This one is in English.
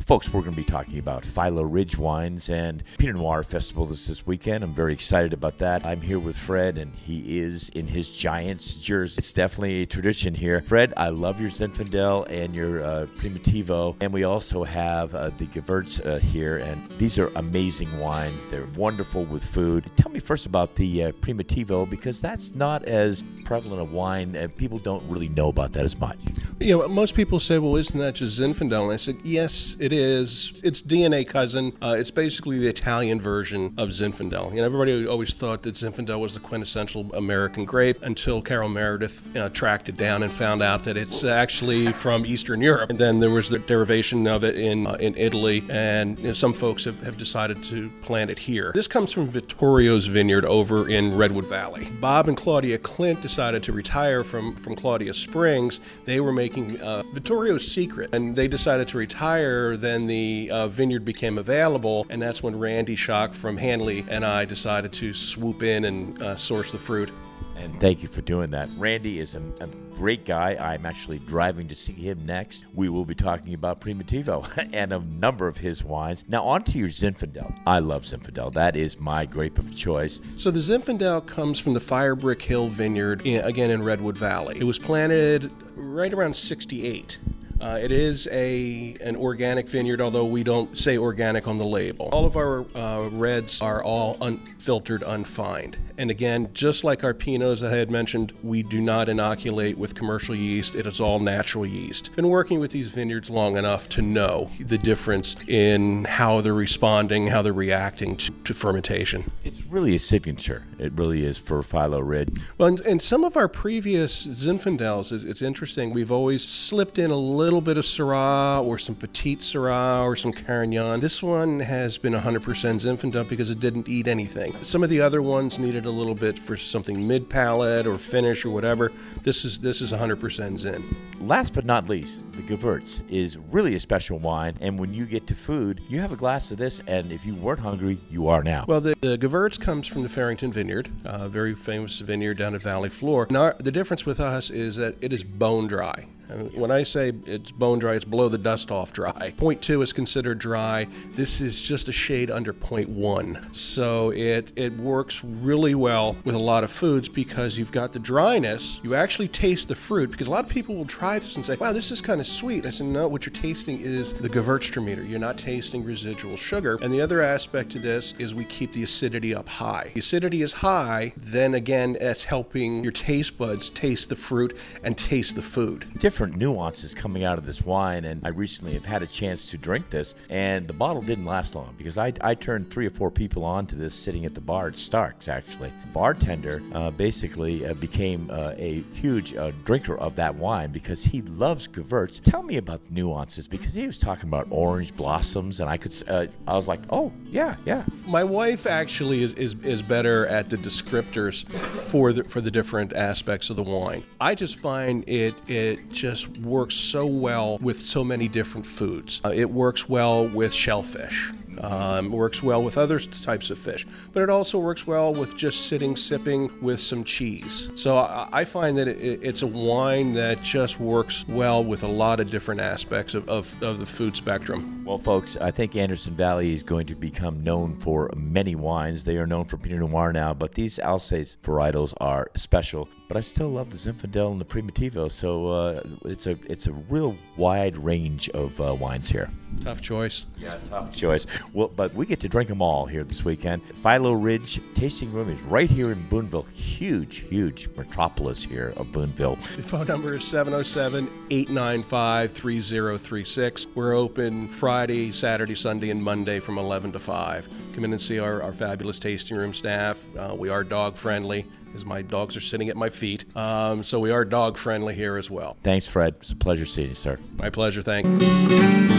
Folks, we're going to be talking about Philo Ridge Wines and Pinot Noir Festival this weekend. I'm very excited about that. I'm here with Fred, and he is in his Giants jersey. It's definitely a tradition here. Fred, I love your Zinfandel and your Primitivo, and we also have the Gewurz here, and these are amazing wines. They're wonderful with food. Tell me first about the Primitivo, because that's not as prevalent a wine, and people don't really know about that as much. You know, most people say, well, isn't that just Zinfandel? And I said, yes, it is. It's DNA cousin. It's basically the Italian version of Zinfandel. You know, everybody always thought that Zinfandel was the quintessential American grape until Carol Meredith tracked it down and found out that it's actually from Eastern Europe. And then there was the derivation of it in Italy, and some folks have decided to plant it here. This comes from Vittorio's vineyard over in Redwood Valley. Bob and Claudia Clint decided to retire from Claudia Springs. They were making Vittorio's Secret, and they decided to retire. Then the vineyard became available, and that's when Randy Schock from Hanley and I decided to swoop in and source the fruit. And thank you for doing that. Randy is a great guy. I'm actually driving to see him next. We will be talking about Primitivo and a number of his wines. Now, on to your Zinfandel. I love Zinfandel. That is my grape of choice. So the Zinfandel comes from the Firebrick Hill Vineyard, again in Redwood Valley. It was planted right around 68. It is an organic vineyard, although we don't say organic on the label. All of our reds are all unfiltered, unfined. And again, just like our Pinots that I had mentioned, we do not inoculate with commercial yeast. It is all natural yeast. Been working with these vineyards long enough to know the difference in how they're responding, how they're reacting to fermentation. It's really a signature. It really is for Philo Ridge. Well, and some of our previous Zinfandels, it's interesting, we've always slipped in a little bit of Syrah or some Petite Syrah or some Carignan. This one has been 100% Zinfandel because it didn't eat anything. Some of the other ones needed a little bit for something mid-palate or finish or whatever. This is 100% Zin. Last but not least, the Gewurz is really a special wine, and when you get to food, you have a glass of this, and if you weren't hungry, you are now. Well, the Gewurz comes from the Farrington Vineyard, a very famous vineyard down at Valley Floor. Now, the difference with us is that it is bone dry. When I say it's bone dry, it's blow the dust off dry. 0.2 is considered dry. This is just a shade under 0.1. So it works really well with a lot of foods because you've got the dryness. You actually taste the fruit, because a lot of people will try this and say, wow, this is kind of sweet. I said, no, what you're tasting is the Gewürztraminer. You're not tasting residual sugar. And the other aspect to this is we keep the acidity up high. The acidity is high, then again, it's helping your taste buds taste the fruit and taste the food. Different nuances coming out of this wine, and I recently have had a chance to drink this, and the bottle didn't last long because I turned 3 or 4 people on to this sitting at the bar at Stark's, actually. Bartender basically became a huge drinker of that wine because he loves Gewurz. Tell me about the nuances, because he was talking about orange blossoms, and I was like, oh, yeah. My wife actually is better at the descriptors for the different aspects of the wine. I just find it just works so well with so many different foods. It works well with shellfish. Works well with other types of fish, but it also works well with just sipping with some cheese. So I find that it's a wine that just works well with a lot of different aspects of the food spectrum. Well, folks, I think Anderson Valley is going to become known for many wines. They are known for Pinot Noir now, but these Alsace varietals are special. But I still love the Zinfandel and the Primitivo, so it's a real wide range of wines here. Tough choice. Yeah, tough choice. Well, but we get to drink them all here this weekend. Philo Ridge Tasting Room is right here in Boonville. Huge metropolis here of Boonville. The phone number is 707-895-3036. We're open Friday, Saturday, Sunday, and Monday from 11 to 5. Come in and see our fabulous tasting room staff. We are dog friendly, as my dogs are sitting at my feet. So we are dog friendly here as well. Thanks, Fred. It's a pleasure seeing you, sir. My pleasure. Thank you.